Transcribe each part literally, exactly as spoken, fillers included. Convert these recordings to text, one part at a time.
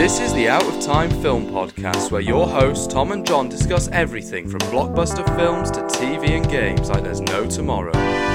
This is the Out of Time Film Podcast, where your hosts Tom and John discuss everything from blockbuster films to T V and games like there's no tomorrow.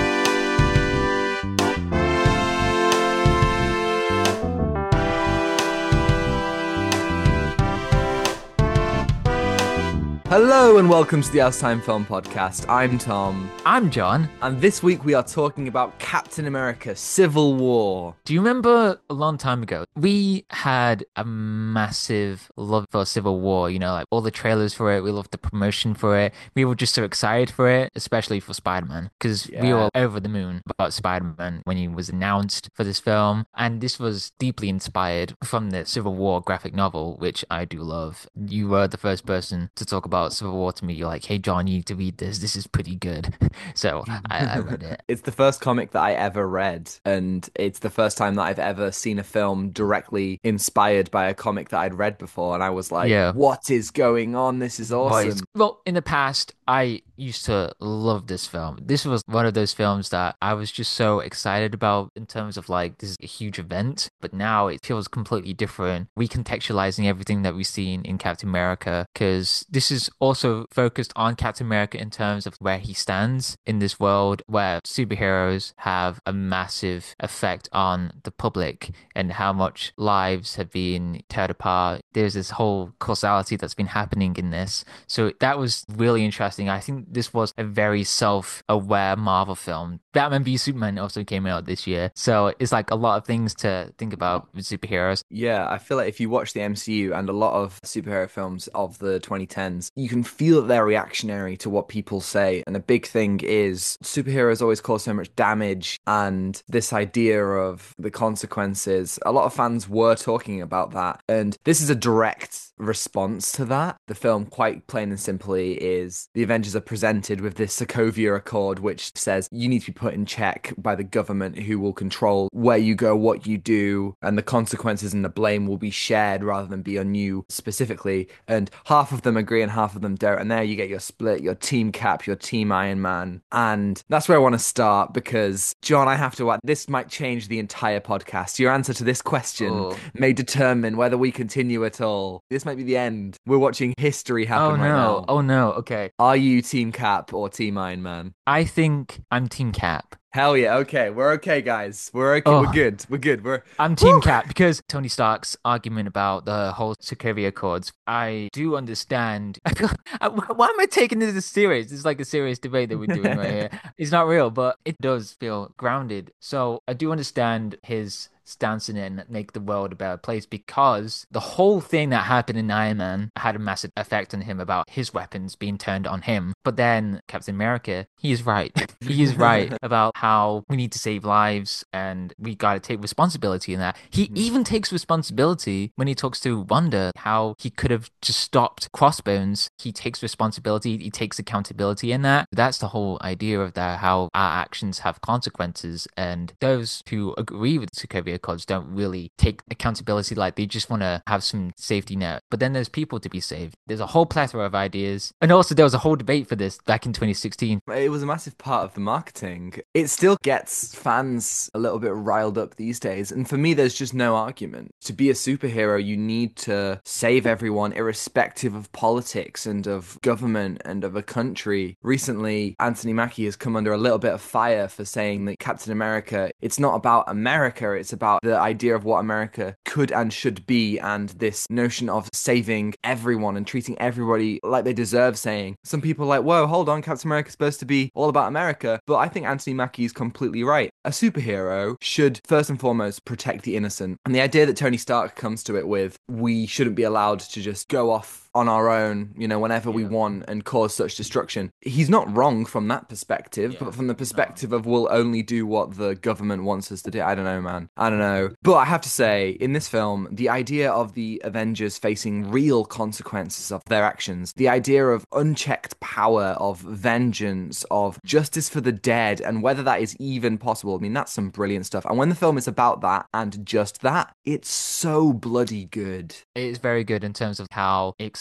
Hello and welcome to the Out of Time Film Podcast. I'm Tom. I'm John. And this week we are talking about Captain America: Civil War. Do you remember a long time ago, we had a massive love for Civil War, you know, like all the trailers for it, we loved the promotion for it, we were just so excited for it, especially for Spider-Man, because yeah. we were over the moon about Spider-Man when he was announced for this film, and this was deeply inspired from the Civil War graphic novel, which I do love. You were the first person to talk about Civil War to me. You're like, hey John, you need to read this, this is pretty good. So I, I read it. It's the first comic that I ever read, and it's the first time that I've ever seen a film directly inspired by a comic that I'd read before, and I was like, yeah. what is going on? This is awesome. Well, in the past, I used to love this film. This was one of those films that I was just so excited about in terms of like, this is a huge event, but now it feels completely different, recontextualizing everything that we've seen in Captain America, because this is also focused on Captain America in terms of where he stands in this world where superheroes have a massive effect on the public and how much lives have been teared apart. There's this whole causality that's been happening in this. So that was really interesting. I think this was a very self-aware Marvel film. Batman v Superman also came out this year. So it's like a lot of things to think about with superheroes. Yeah, I feel like if you watch the M C U and a lot of superhero films of the twenty tens, you can feel that they're reactionary to what people say. And a big thing is superheroes always cause so much damage, and this idea of the consequences, a lot of fans were talking about that. And this is a direct response to that. The film, quite plain and simply, is the Avengers are presented with this Sokovia Accord, which says you need to be put in check by the government, who will control where you go, what you do, and the consequences and the blame will be shared rather than be on you specifically. And half of them agree and half of them don't. And there you get your split, your Team Cap, your Team Iron Man. And that's where I want to start, because, John, I have to add, this might change the entire podcast. Your answer to this question oh. may determine whether we continue at all. This might be the end. We're watching history happen oh, right no. now. Oh no, okay. Are you Team Cap or Team Iron Man? I think I'm Team Cap. Hell yeah, okay. We're okay, guys. We're okay. Oh, we're good. We're good. We're I'm Team Woo! Cap, because Tony Stark's argument about the whole Sokovia Accords, I do understand. Why am I taking this as serious? This is like a serious debate that we're doing right here. It's not real, but it does feel grounded. So I do understand his stance in it and make the world a better place, because the whole thing that happened in Iron Man had a massive effect on him about his weapons being turned on him. But then Captain America, he is right. He is right about how we need to save lives and we got to take responsibility in that. He mm-hmm. even takes responsibility when he talks to Wanda, how he could have just stopped Crossbones. He takes responsibility, he takes accountability in that. That's the whole idea of that, how our actions have consequences, and those who agree with Sokovia Accords don't really take accountability, like they just want to have some safety net. But then there's people to be saved. There's a whole plethora of ideas. And also there was a whole debate for this back in twenty sixteen. It was a massive part of the marketing. It still gets fans a little bit riled up these days. And for me, there's just no argument. To be a superhero, you need to save everyone, irrespective of politics and of government and of a country. Recently, Anthony Mackie has come under a little bit of fire for saying that Captain America, it's not about America, it's about the idea of what America could and should be, and this notion of saving everyone and treating everybody like they deserve, saying some people are like, whoa, hold on, Captain America's supposed to be all about America. But I think Anthony Mackie is completely right. A superhero should first and foremost protect the innocent. And the idea that Tony Stark comes to it with, we shouldn't be allowed to just go off on our own, you know, whenever yeah. we want and cause such destruction. He's not wrong from that perspective, yeah, but from the perspective no. of we'll only do what the government wants us to do. I don't know, man. I don't know. But I have to say, in this film, the idea of the Avengers facing real consequences of their actions, the idea of unchecked power, of vengeance, of justice for the dead, and whether that is even possible, I mean, that's some brilliant stuff. And when the film is about that and just that, it's so bloody good. It is very good in terms of how it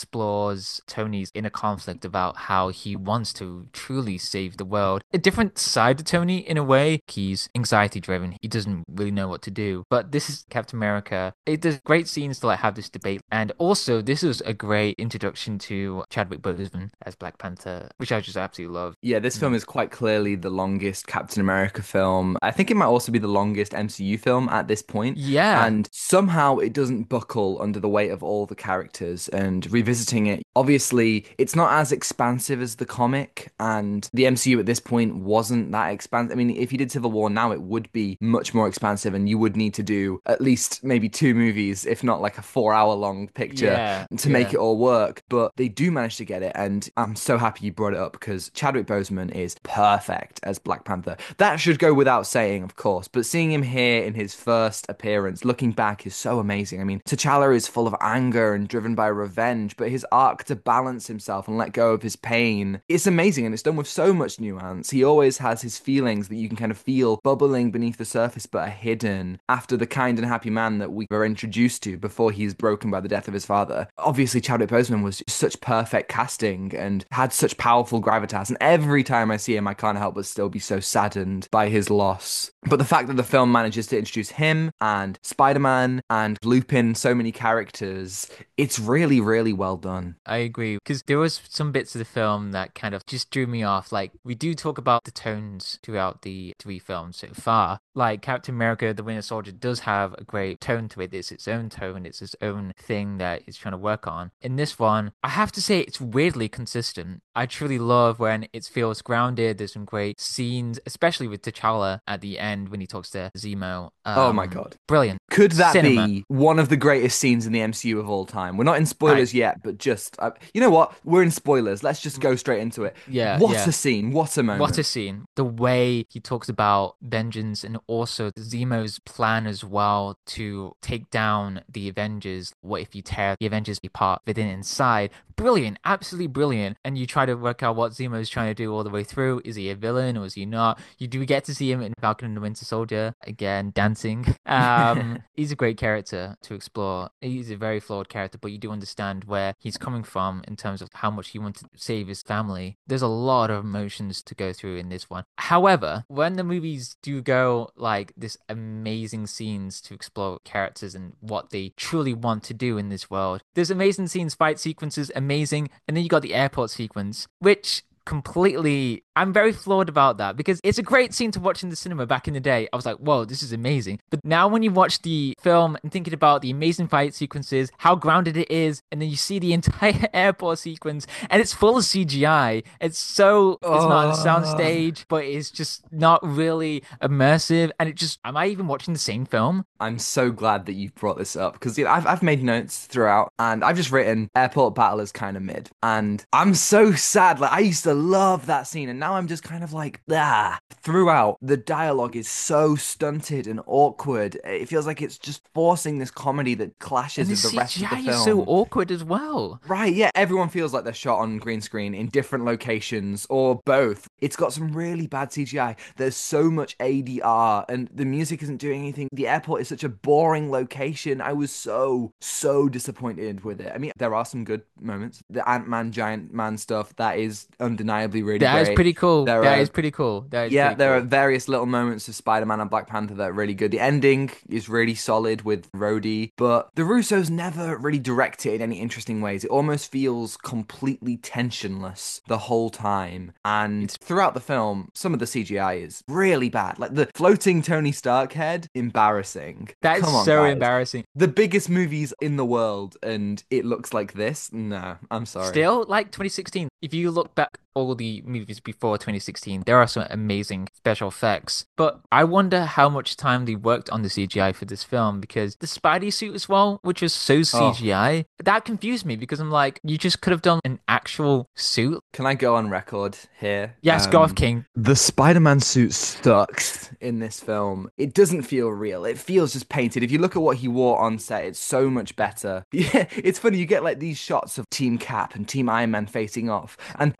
explores Tony's inner conflict about how he wants to truly save the world. A different side to Tony in a way. He's anxiety driven. He doesn't really know what to do. But this is Captain America. It does great scenes to like have this debate. And also this is a great introduction to Chadwick Boseman as Black Panther, which I just absolutely love. Yeah, this film is quite clearly the longest Captain America film. I think it might also be the longest M C U film at this point. Yeah. And somehow it doesn't buckle under the weight of all the characters. And revisiting it, obviously, it's not as expansive as the comic. And the M C U at this point wasn't that expansive. I mean, if you did Civil War now, it would be much more expansive. And you would need to do at least maybe two movies, if not like a four hour long picture Yeah, to yeah. make it all work. But they do manage to get it. And I'm so happy you brought it up because Chadwick Boseman is perfect as Black Panther. That should go without saying, of course, but seeing him here in his first appearance, looking back, is so amazing. I mean, T'Challa is full of anger and driven by revenge, but his arc to balance himself and let go of his pain, it's amazing, and it's done with so much nuance. He always has his feelings that you can kind of feel bubbling beneath the surface but are hidden after the kind and happy man that we were introduced to before he's broken by the death of his father. Obviously, Chadwick Boseman was such perfect casting and had such powerful gravitas, and every time I see him, I can't help but still be so saddened by his loss. But the fact that the film manages to introduce him and Spider-Man and loop in so many characters, it's really, really well done. I agree, because there was some bits of the film that kind of just drew me off. Like, we do talk about the tones throughout the three films so far. Like, Captain America, The Winter Soldier does have a great tone to it. It's its own tone. It's its own thing that it's trying to work on. In this one, I have to say it's weirdly consistent. I truly love when it feels grounded. There's some great scenes, especially with T'Challa at the end when he talks to Zemo. Um, Oh my God. Brilliant. Could that Cinema. be one of the greatest scenes in the M C U of all time? We're not in spoilers I- yet, but just, uh, you know what? We're in spoilers. Let's just go straight into it. Yeah, What yeah. a scene. What a moment. What a scene. The way he talks about vengeance and also Zemo's plan as well to take down the Avengers. What if you tear the Avengers apart within and inside? Brilliant. Absolutely brilliant. And you try to work out what Zemo's trying to do all the way through. Is he a villain or is he not? You do get to see him in Falcon and the Winter Soldier, again, dancing. Um, he's a great character to explore. He's a very flawed character, but you do understand where he's coming from in terms of how much he wants to save his family. There's a lot of emotions to go through in this one. However, when the movies do go like this amazing scenes to explore characters and what they truly want to do in this world, there's amazing scenes, fight sequences, amazing, and then you got the airport sequence, which completely, I'm very flawed about that because it's a great scene to watch in the cinema back in the day. I was like, whoa, this is amazing. But now when you watch the film and thinking about the amazing fight sequences, how grounded it is, and then you see the entire airport sequence and it's full of C G I. It's so, it's not on a soundstage, but it's just not really immersive. And it just, am I even watching the same film? I'm so glad that you've brought this up because you know, I've, I've made notes throughout and I've just written airport battle is kind of mid. And I'm so sad. Like, I used to love that scene and now I'm just kind of like, ah. Throughout, the dialogue is so stunted and awkward. It feels like it's just forcing this comedy that clashes And the with the rest C G I of the is film. so awkward as well. Right, yeah, everyone feels like they're shot on green screen in different locations or both. It's got some really bad C G I. There's so much A D R and the music isn't doing anything. The airport is such a boring location. I was so, so disappointed with it. I mean, there are some good moments. The Ant-Man, Giant Man stuff, that is undeniably really That great. is pretty cool. There That are- is pretty cool. That is Yeah, pretty there cool. are various little moments of Spider-Man and Black Panther that are really good. The ending is really solid with Rhodey, but the Russos never really direct it in any interesting ways. It almost feels completely tensionless the whole time. And throughout the film, some of the C G I is really bad. Like the floating Tony Stark head, embarrassing. That is Come on, so guys. embarrassing. The biggest movies in the world, and it looks like this? No, I'm sorry. Still, like twenty sixteen, if you look back all the movies before twenty sixteen, there are some amazing special effects. But I wonder how much time they worked on the C G I for this film because the Spidey suit as well, which was so C G I, that confused me because I'm like, you just could have done an actual suit. Can I go on record here? Yes, go off, King. The Spider-Man suit sucks in this film. It doesn't feel real. It feels just painted. If you look at what he wore on set, it's so much better. Yeah, it's funny. You get like these shots of Team Cap and Team Iron Man facing off, and Team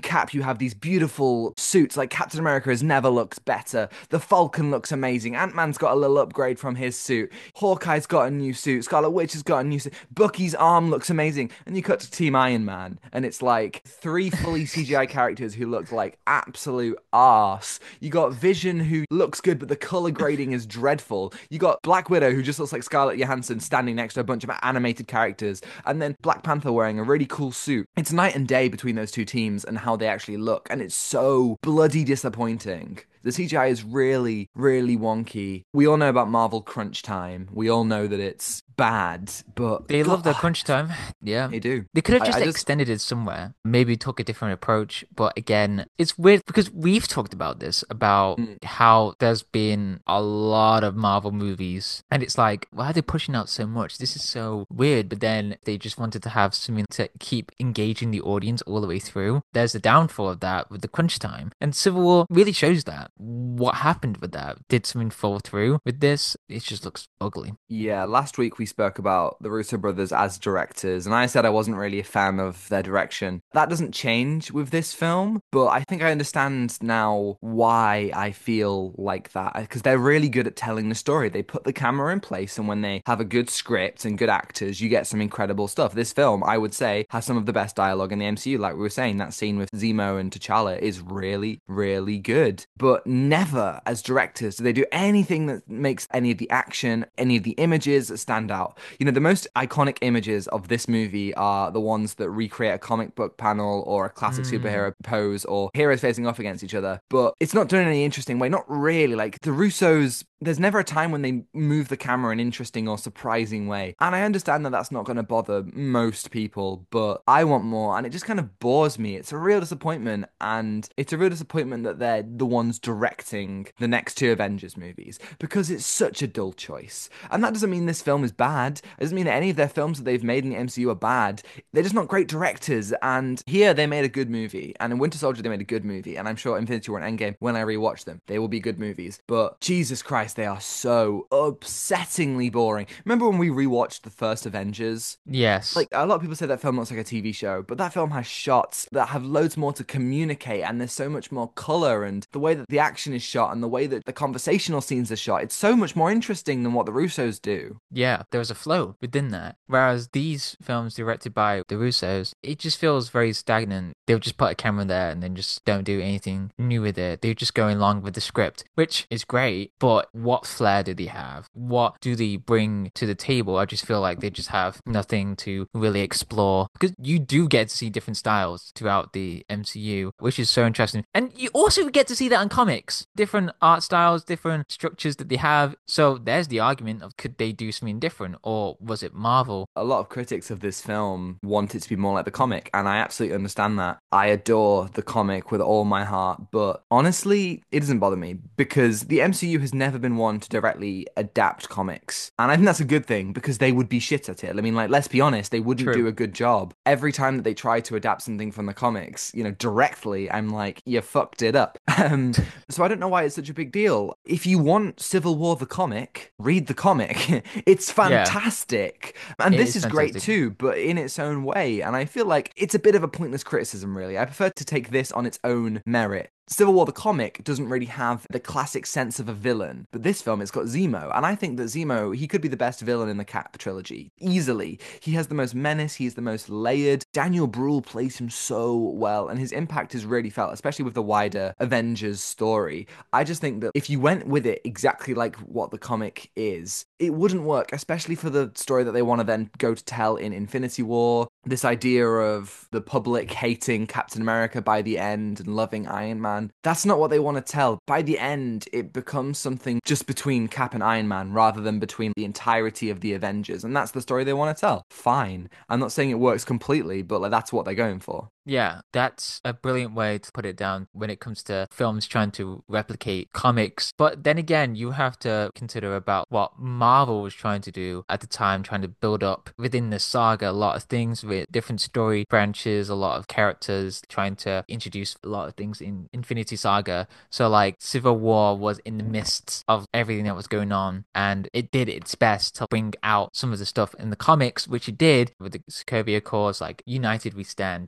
Cap, you have these beautiful suits. Like Captain America has never looked better. The Falcon looks amazing. Ant-Man's got a little upgrade from his suit. Hawkeye's got a new suit. Scarlet Witch has got a new suit. Bucky's arm looks amazing. And you cut to Team Iron Man, and it's like three fully C G I characters who look like absolute arse. You got Vision, who looks good, but the color grading is dreadful. You got Black Widow, who just looks like Scarlett Johansson standing next to a bunch of animated characters. And then Black Panther wearing a really cool suit. It's night and day between those two teams and how they actually look. And it's so bloody disappointing. The C G I is really, really wonky. We all know about Marvel crunch time. We all know that it's bad, but They God, love their crunch time. Yeah. They do. They could have I- just I just- extended it somewhere. Maybe took a different approach. But again, it's weird because we've talked about this, about Mm. how there's been a lot of Marvel movies. And it's like, why are they pushing out so much? This is so weird. But then they just wanted to have something to keep engaging the audience all the way through. There's the downfall of that with the crunch time. And Civil War really shows that. What happened with that? Did something fall through with this? It just looks ugly. Yeah, last week we spoke about the Russo brothers as directors, and I said I wasn't really a fan of their direction. That doesn't change with this film, but I think I understand now why I feel like that, because they're really good at telling the story. They put the camera in place, and when they have a good script and good actors, you get some incredible stuff. This film, I would say, has some of the best dialogue in the M C U. Like we were saying, that scene with Zemo and T'Challa is really, really good. But never as directors do they do anything that makes any of the action, any of the images stand out. You know, the most iconic images of this movie are the ones that recreate a comic book panel or a classic Mm. superhero pose or heroes facing off against each other. But it's not done in any interesting way. Not really. Like the Russos, there's never a time when they move the camera in an interesting or surprising way. And I understand that that's not going to bother most people, but I want more. And it just kind of bores me. It's a real disappointment. And it's a real disappointment that they're the ones directing the next two Avengers movies because it's such a dull choice. And that doesn't mean this film is bad. It doesn't mean that any of their films that they've made in the M C U are bad. They're just not great directors. And here they made a good movie. And in Winter Soldier, they made a good movie. And I'm sure Infinity War and Endgame, when I rewatch them, they will be good movies. But Jesus Christ, they are so upsettingly boring. Remember when we rewatched the first Avengers? Yes. Like, a lot of people say that film looks like a T V show, but that film has shots that have loads more to communicate, and there's so much more color, and the way that the action is shot and the way that the conversational scenes are shot, it's so much more interesting than what the Russos do. Yeah, there was a flow within that. Whereas these films directed by the Russos, it just feels very stagnant. They'll just put a camera there and then just don't do anything new with it. They're just going along with the script, which is great, but what flair do they have? What do they bring to the table? I just feel like they just have nothing to really explore, because you do get to see different styles throughout the M C U, which is so interesting. And you also get to see that in comics. Different art styles, different structures that they have. So there's the argument of, could they do something different, or was it Marvel? A lot of critics of this film want it to be more like the comic, and I absolutely understand that. I adore the comic with all my heart, but honestly, it doesn't bother me because the M C U has never been one to directly adapt comics. And I think that's a good thing because they would be shit at it. I mean, like, let's be honest, they wouldn't True. do a good job. Every time that they try to adapt something from the comics, you know, directly, I'm like, you fucked it up. Um, so I don't know why it's such a big deal. If you want Civil War the comic, read the comic. It's fantastic. And It this is is great fantastic. too, but in its own way. And I feel like it's a bit of a pointless criticism, really. I prefer to take this on its own merit. Civil War the comic doesn't really have the classic sense of a villain, but this film, it's got Zemo, and I think that Zemo, he could be the best villain in the Cap trilogy, easily. He has the most menace, he's the most layered. Daniel Bruhl plays him so well, and his impact is really felt, especially with the wider Avengers story. I just think that if you went with it exactly like what the comic is, it wouldn't work, especially for the story that they want to then go to tell in Infinity War. This idea of the public hating Captain America by the end and loving Iron Man. That's not what they want to tell. By the end, it becomes something just between Cap and Iron Man rather than between the entirety of the Avengers. And that's the story they want to tell. Fine. I'm not saying it works completely, but like, that's what they're going for. Yeah, that's a brilliant way to put it down when it comes to films trying to replicate comics. But then again, you have to consider about what Marvel was trying to do at the time, trying to build up within the saga a lot of things with different story branches, a lot of characters, trying to introduce a lot of things in Infinity Saga. So like Civil War was in the midst of everything that was going on, and it did its best to bring out some of the stuff in the comics, which it did with the Sokovia Accords, like united we stand, divided we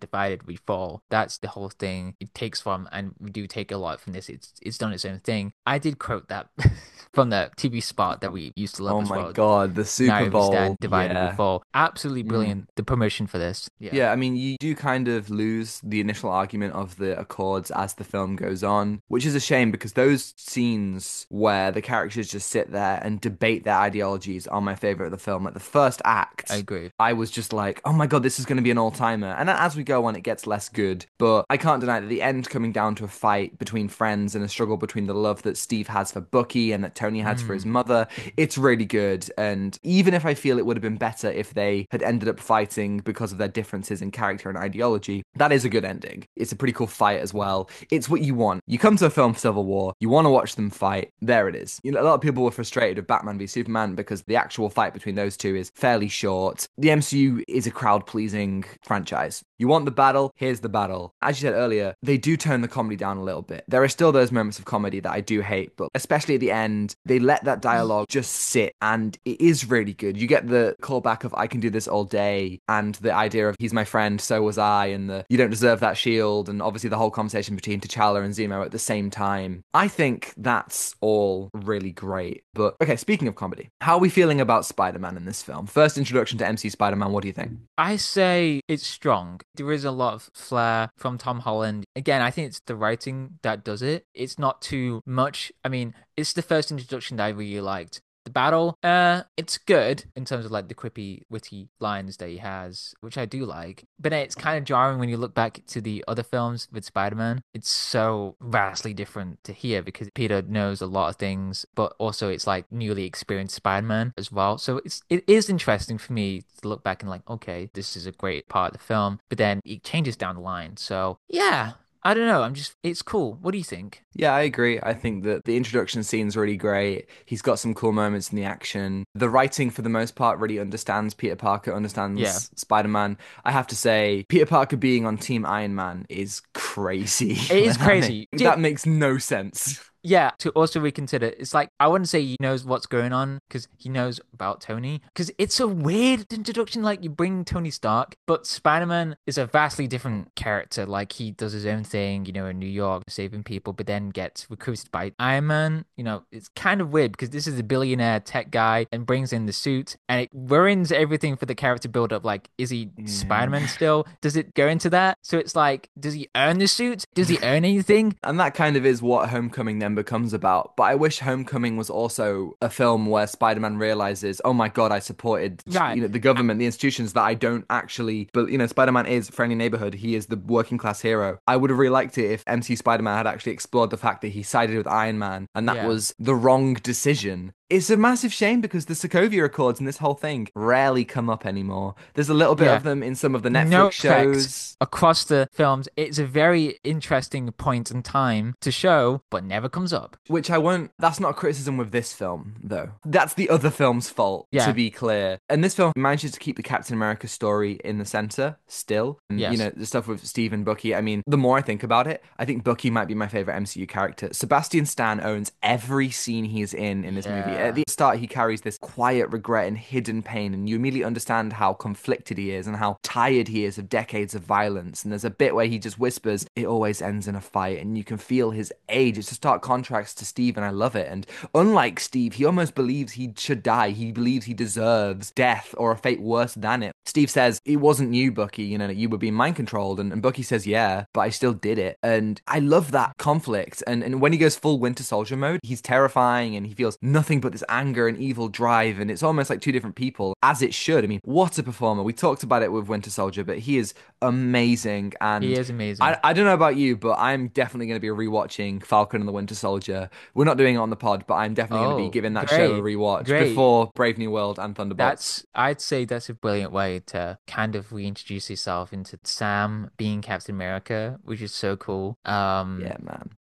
we fall. That's the whole thing it takes from, and we do take a lot from this. It's it's done its own thing. I did quote that from the T V spot that we used to love Oh as my well. God, the Super United we Bowl. stand, divided yeah. we fall. Absolutely brilliant. Mm. The promotion for this. Yeah. Yeah, I mean, you do kind of lose the initial argument of the Accords as the film goes on, which is a shame because those scenes where the characters just sit there and debate their ideologies are my favorite of the film. Like the first act, I agree. I was just like, oh my God, this is going to be an all-timer. And then as we go on, it gets less good. But I can't deny that the end coming down to a fight between friends and a struggle between the love that Steve has for Bucky and that Tony has Mm. for his mother, it's really good. And even if I feel it would have been better if they had ended up fighting because of their differences in character and ideology, that is a good ending. It's a pretty cool fight as well. It's what you want. You come to a film for Civil War, you want to watch them fight, there it is. You know, a lot of people were frustrated with Batman v Superman because the actual fight between those two is fairly short. The M C U is a crowd-pleasing franchise. You want the battle, here's the battle. As you said earlier, they do tone the comedy down a little bit. There are still those moments of comedy that I do hate, but especially at the end, they let that dialogue just sit, and it is really good. You get the callback of I can do this all day, and the idea of he's my friend, so was I, and the you don't deserve that shield, and obviously the whole conversation between T'Challa and Zemo at the same time. I think that's all really great. But okay, speaking of comedy, how are we feeling about Spider-Man in this film? First introduction to M C U Spider-Man, what do you think? I say it's strong. There is a lot of flair from Tom Holland. Again, I think it's the writing that does it. It's not too much. I mean, it's the first introduction that I really liked. The battle, uh, it's good in terms of like the quippy, witty lines that he has, which I do like. But it's kind of jarring when you look back to the other films with Spider-Man. It's so vastly different to here because Peter knows a lot of things, but also it's like newly experienced Spider-Man as well. So it's it is interesting for me to look back and like, okay, this is a great part of the film, but then it changes down the line. So yeah. I don't know. I'm just, it's cool. What do you think? Yeah, I agree. I think that the introduction scene's really great. He's got some cool moments in the action. The writing, for the most part, really understands Peter Parker, understands Yeah. Spider-Man. I have to say, Peter Parker being on Team Iron Man is crazy. It is That crazy. ma- That makes no sense. Yeah, to also reconsider. It's like, I wouldn't say he knows what's going on because he knows about Tony. Because it's a weird introduction. Like, you bring Tony Stark, but Spider-Man is a vastly different character. Like, he does his own thing, you know, in New York, saving people, but then gets recruited by Iron Man. You know, it's kind of weird because this is a billionaire tech guy and brings in the suit and it ruins everything for the character build up. Like, is he Yeah. Spider-Man still? Does it go into that? So it's like, does he earn the suit? Does he earn anything? And that kind of is what Homecoming then becomes about. But I wish Homecoming was also a film where Spider-Man realizes, oh my God, I supported Right. you know the government, the institutions that I don't actually. But you know, Spider-Man is friendly neighborhood. He is the working class hero. I would have really liked it if M C U Spider-Man had actually explored the fact that he sided with Iron Man, and that Yeah. was the wrong decision. It's a massive shame because the Sokovia Accords and this whole thing rarely come up anymore. There's a little bit Yeah. of them in some of the Netflix No effect shows. across the films. It's a very interesting point in time to show, but never comes up. Which I won't, that's not a criticism with this film, though. That's the other film's fault, Yeah. to be clear. And this film manages to keep the Captain America story in the center still. And, Yes. you know, the stuff with Steve and Bucky. I mean, the more I think about it, I think Bucky might be my favorite M C U character. Sebastian Stan owns every scene he's in in this movie. Yeah. At the start, he carries this quiet regret and hidden pain, and you immediately understand how conflicted he is and how tired he is of decades of violence. And there's a bit where he just whispers, it always ends in a fight, and you can feel his age. It's a stark contrast to Steve, and I love it. And unlike Steve, he almost believes he should die. He believes he deserves death or a fate worse than it. Steve says, it wasn't you, Bucky, you know, you were being mind controlled. And, and Bucky says, yeah, but I still did it. And I love that conflict. And, and when he goes full Winter Soldier mode, he's terrifying and he feels nothing but this anger and evil drive. And it's almost like two different people, as it should. I mean, what a performer. We talked about it with Winter Soldier, but he is amazing. And He is amazing. I, I don't know about you, but I'm definitely going to be rewatching Falcon and the Winter Soldier. We're not doing it on the pod, but I'm definitely going to Oh, be giving that great, show a rewatch great. before Brave New World and Thunderbolts. That's, I'd say that's a brilliant way to kind of reintroduce yourself into Sam being Captain America, which is so cool. Um, Yeah, man.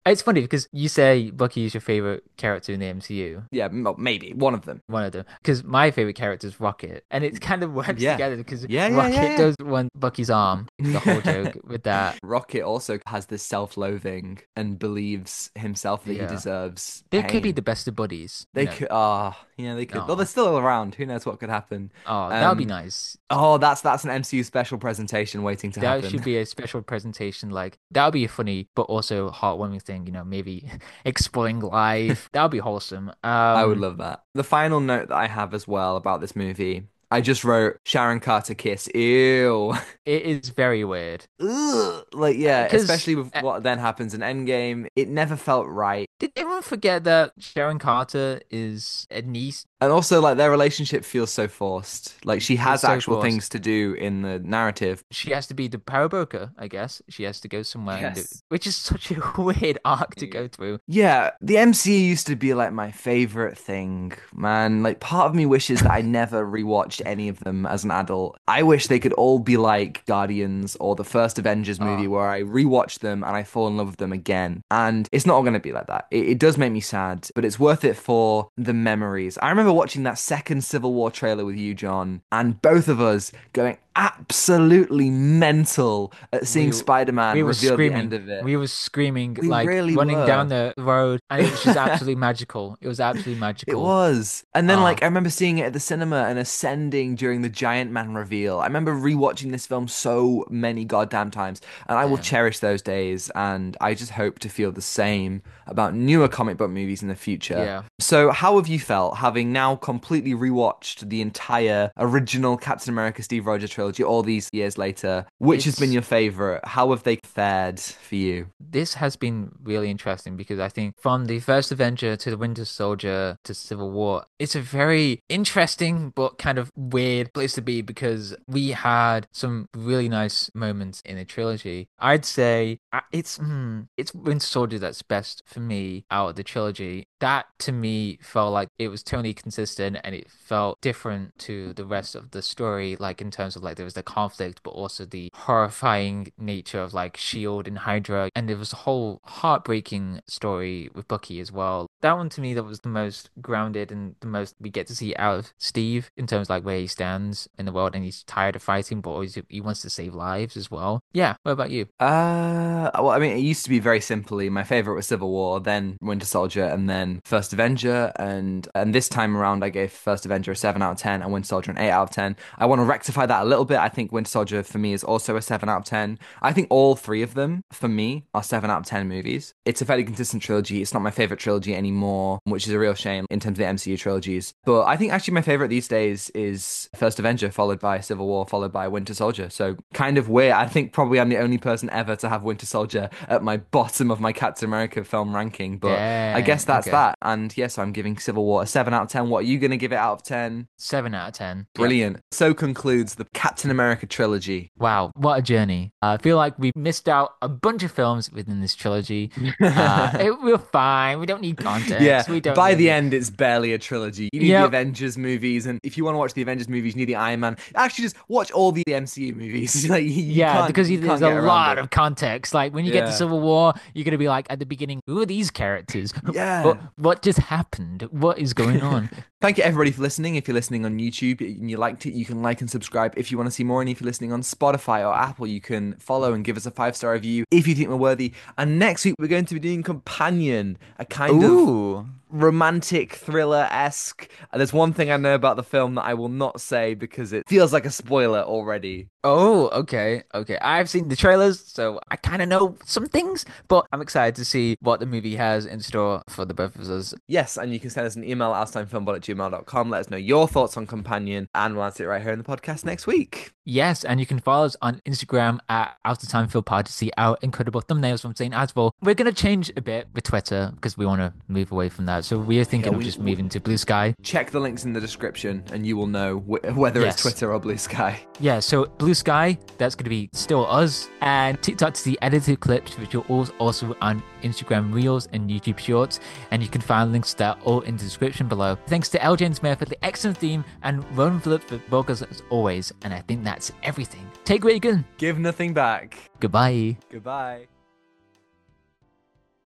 It's funny because you say Bucky is your favorite character in the M C U. Yeah, m- maybe one of them. One of them. Because my favorite character is Rocket. And it kind of works Yeah. together because Yeah, yeah, Rocket yeah, yeah. does one Bucky's arm. The whole joke with that. Rocket also has this self-loathing and believes himself that Yeah. he deserves They pain. could be the best of buddies. They you know. could, ah, yeah, they could. Aw. Well, they're still around. Who knows what could happen? Oh, that would be Um, nice. Oh, that's that's an M C U special presentation waiting to That happen. should be a special presentation. Like, that would be a funny, but also heartwarming thing. You know, maybe exploring life. That would be wholesome. Um, I would love that. The final note that I have as well about this movie, I just wrote Sharon Carter kiss. Ew. It is very weird. Ugh. Like, yeah, 'Cause, especially with uh, what then happens in Endgame. It never felt right. Did everyone forget that Sharon Carter is a niece? And also, like, their relationship feels so forced. Like, she has so actual forced. things to do in the narrative. She has to be the power broker, I guess. She has to go somewhere, and do, Yes. which is such a weird arc to go through. Yeah, the M C U used to be like my favorite thing, man. Like, part of me wishes that I never rewatched any of them as an adult. I wish they could all be like Guardians or the first Avengers movie, Oh. where I rewatch them and I fall in love with them again. And it's not going to be like that. It, it does make me sad, but it's worth it for the memories. I remember watching that second Civil War trailer with you, John, and both of us going absolutely mental at seeing We- Spider-Man We were reveal the screaming. end of it. We were screaming, We like really running were. down the road, and it was just absolutely magical. It was absolutely magical. It was. And then, Ah. like, I remember seeing it at the cinema and ascending during the Giant Man reveal. I remember rewatching this film so many goddamn times, and I will Yeah. cherish those days. And I just hope to feel the same about newer comic book movies in the future. Yeah. So, how have you felt having now completely rewatched the entire original Captain America Steve Rogers trilogy all these years later? Which has It's- been your favorite? How have they fared for you? This has been really interesting because I think from the first Avenger to the Winter Soldier to Civil War, it's a very interesting but kind of weird place to be because we had some really nice moments in the trilogy. I'd say uh, it's hmm, it's Winter Soldier that's best for me out of the trilogy. That to me felt like it was totally consistent and it felt different to the rest of the story, like in terms of like there was the conflict, but also the horrifying nature of like Shield and Hydra, and there was a whole heartbreaking story with Bucky as well. That one to me that was the most grounded and the most we get to see out of Steve in terms of like where he stands in the world, and he's tired of fighting, but always he wants to save lives as well. Yeah, what about you? Uh, well, I mean, it used to be very simply. My favorite was Civil War, then Winter Soldier, and then First Avenger. And and this time around, I gave First Avenger a seven out of ten, and Winter Soldier an eight out of ten. I want to rectify that a little bit. I think Winter Soldier for me is also a seven out of ten. I think all three of them for me are seven out of ten movies. It's a fairly consistent trilogy. It's not my favorite trilogy anymore, which is a real shame in terms of the M C U trilogies. But I think actually my favorite these days is First Avenger, followed by Civil War, followed by Winter Soldier. So kind of weird. I think probably I'm the only person ever to have Winter Soldier at my bottom of my Captain America film ranking. But I guess Dang, that's okay. that. And yes, I'm giving Civil War a seven out of ten. What are you going to give it out of ten? Seven out of ten. Brilliant. So concludes the Captain America trilogy. Wow, what a journey. Uh, I feel like we missed out a bunch of films within this trilogy. Uh, it, we're fine. We don't need context. Yeah, we don't by need- the end, it's barely a trilogy. You need Yep. the Avengers movies, and if you want to watch the Avengers movies, you need the Iron Man. Actually, just watch all the M C U movies. like, you, you Yeah, can't- because you there's can't a get around lot it. of context. Like when you get to Yeah. Civil War, you're gonna be like at the beginning, who are these characters? Yeah. What, what just happened? What is going on? Thank you, everybody, for listening. If you're listening on YouTube and you liked it, you can like and subscribe if you want to see more. And if you're listening on Spotify or Apple, you can follow and give us a five star review if you think we're worthy. And next week, we're going to be doing Companion, a kind of Ooh. romantic thriller esque. There's one thing I know about the film that I will not say because it feels like a spoiler already. Oh, okay, okay. I've seen the trailers, so I kind of know some things, but I'm excited to see what the movie has in store for the both of us. Yes, and you can send us an email at outstimefilmbot at gmail dot com. Let us know your thoughts on Companion, and we'll answer it right here in the podcast next week. Yes, and you can follow us on Instagram at Out of Time Film Pod to see our incredible thumbnails from Saint Asville. We're going to change a bit with Twitter because we want to move away from that. So we're thinking Yeah, of we- just moving to Blue Sky. Check the links in the description, and you will know wh- whether Yes. it's Twitter or Blue Sky. Yeah, so Blue Sky, that's going to be still us. And TikTok to see edited clips, which are all also on Instagram Reels and YouTube Shorts. And you can find links to that all in the description below. Thanks to L J and Smith for the excellent theme and Ronan Phillips for vocals as always. And I think that's everything. Take away good. Give nothing back. Goodbye. Goodbye.